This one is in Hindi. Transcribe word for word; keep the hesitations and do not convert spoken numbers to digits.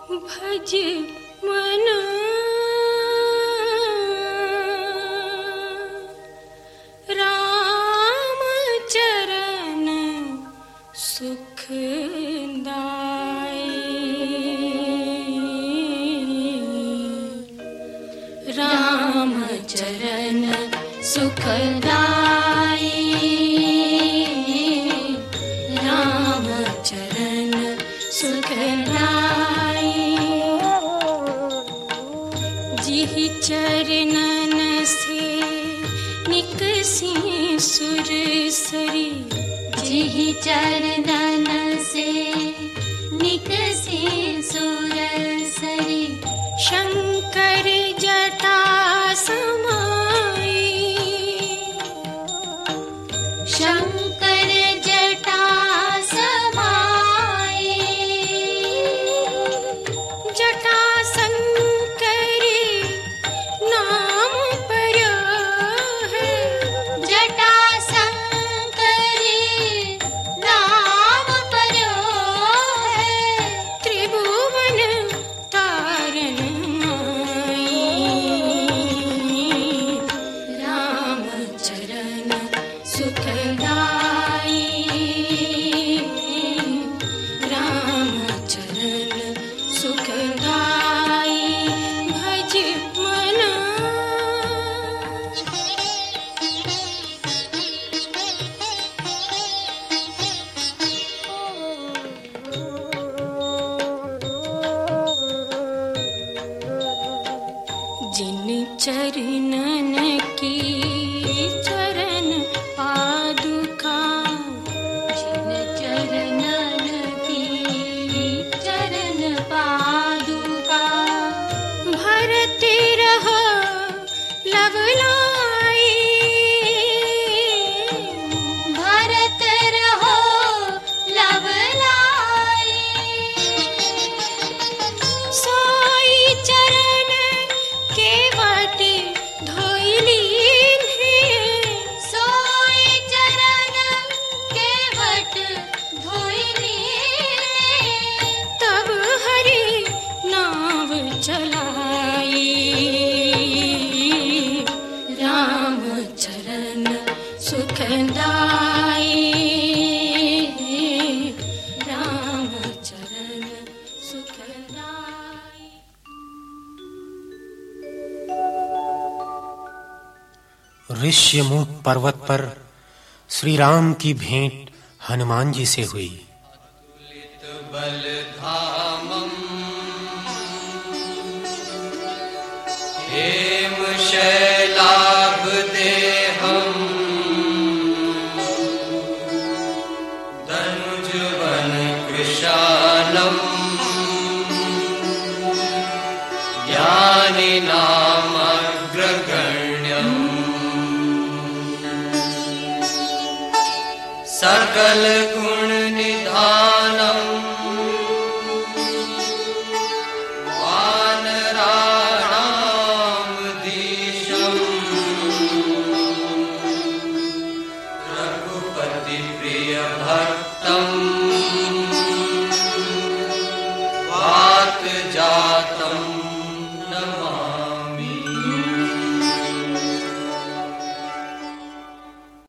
भज मन राम चरण सुखदाई। राम चरण सुखदाई, राम चरण सुखदाई। जिहि चरणन से निकसी सुरसरी, जिहि चरणन से निकसी सुरसरी। शंकर जटा समाई, शंकर जटा समाई। जटा शंकरी नाम पर्यो है, जटा शंकरी नाम पर्यो है। त्रिभुवन तारण राम चरण सुखदाई, राम चरण सुखदाई। भज मन जिन चरणन की चरण पादुका, जिन चरणन की चरण पादुका। भरते रहो लवलाई, भरत रहो लवलाई। सोई चरण केवट धोइली है, सोई चरण केवट धोइली। तब हरि नाव चलाई। राम चरण सुखदाई, राम चरण सुखदाई। ऋष्यमूक पर्वत पर श्री राम की भेंट हनुमान जी से हुई। बलधामम् हेमशैलाभदेहम् धनुजवन कृशालम् ज्ञानिनामग्रगण्यम् सकल गुण निधानम् वानराणाम दीशम् रघुपति प्रिय भक्तम्